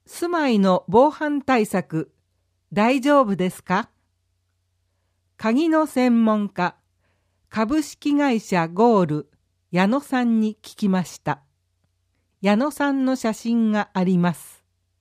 住まいの防犯対策、大丈夫ですか？鍵の専門家、株式会社ゴール、矢野さんに聞きました。矢野さんの写真があります。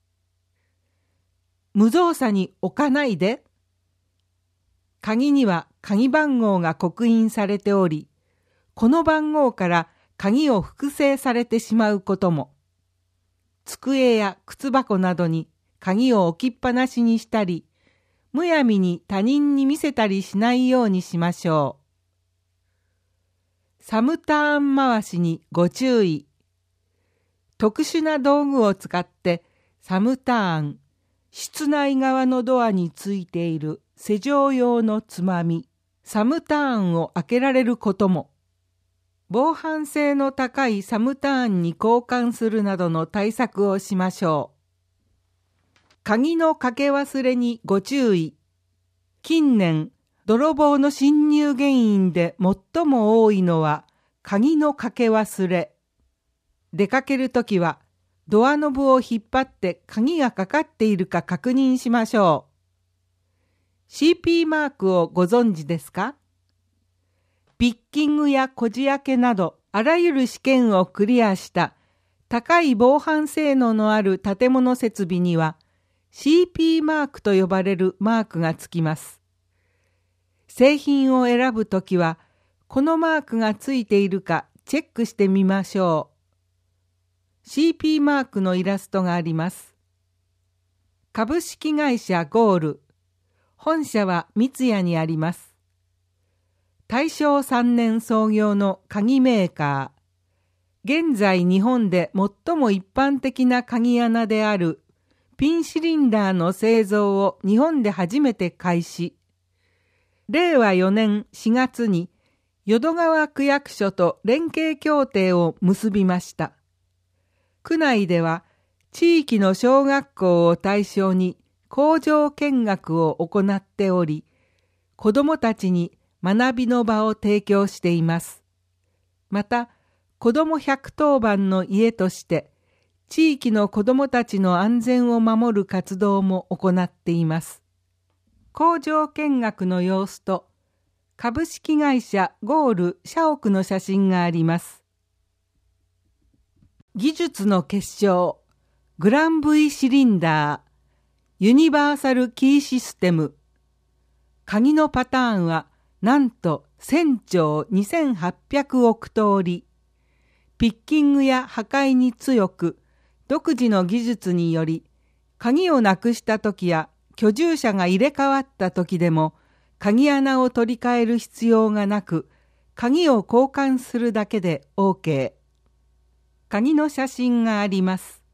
無造作に置かないで。鍵には鍵番号が刻印されており、この番号から鍵を複製されてしまうことも。机や靴箱などに鍵を置きっぱなしにしたり、むやみに他人に見せたりしないようにしましょう。サムターン回しにご注意。特殊な道具を使ってサムターン、室内側のドアについている施錠用のつまみ、サムターンを開けられることも。防犯性の高いサムターンに交換するなどの対策をしましょう。鍵のかけ忘れにご注意。近年、泥棒の侵入原因で最も多いのは鍵のかけ忘れ。出かけるときはドアノブを引っ張って鍵がかかっているか確認しましょう。CP マークをご存知ですか？ピッキングやこじ開けなどあらゆる試験をクリアした高い防犯性能のある建物設備には CP マークと呼ばれるマークがつきます。製品を選ぶときはこのマークがついているかチェックしてみましょう。CP マークのイラストがあります。株式会社ゴール。本社は三ツ谷にあります。大正3年創業の鍵メーカー。現在日本で最も一般的な鍵穴であるピンシリンダーの製造を日本で初めて開始。令和4年4月に淀川区役所と連携協定を結びました。区内では地域の小学校を対象に工場見学を行っており、子どもたちに学びの場を提供しています。また、子ども110番の家として、地域の子どもたちの安全を守る活動も行っています。工場見学の様子と、株式会社ゴール社屋の写真があります。技術の結晶、グラン V シリンダー、ユニバーサルキーシステム。鍵のパターンは、なんと1000兆2800億通り。ピッキングや破壊に強く、独自の技術により、鍵をなくしたときや居住者が入れ替わったときでも、鍵穴を取り替える必要がなく、鍵を交換するだけで OK。鍵の写真があります。